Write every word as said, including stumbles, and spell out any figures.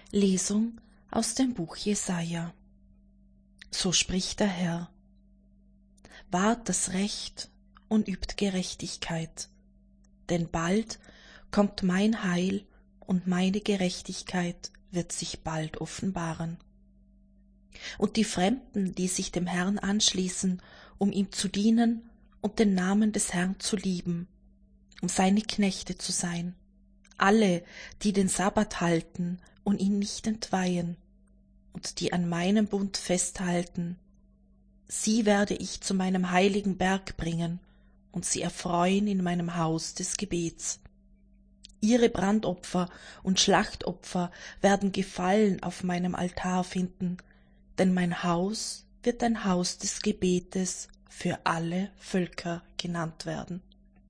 Lesung aus dem Buch Jesaja. So spricht der Herr: Wahrt das Recht und übt Gerechtigkeit, denn bald kommt mein Heil und meine Gerechtigkeit wird sich bald offenbaren. Und die Fremden, die sich dem Herrn anschließen, um ihm zu dienen und den Namen des Herrn zu lieben, um seine Knechte zu sein, alle, die den Sabbat halten und ihn nicht entweihen, und die an meinem Bund festhalten, sie werde ich zu meinem heiligen Berg bringen und sie erfreuen in meinem Haus des Gebets. Ihre Brandopfer und Schlachtopfer werden Gefallen auf meinem Altar finden, denn mein Haus wird ein Haus des Gebetes für alle Völker genannt werden.